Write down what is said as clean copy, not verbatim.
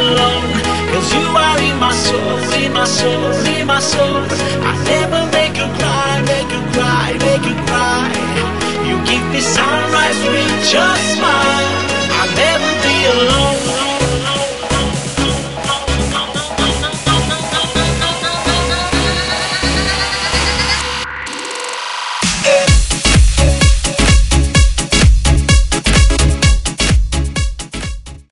alone. Cause you are in my soul, in my soul, in my soul. I never make you cry, make you cry, make you cry. You give me sunrise, we just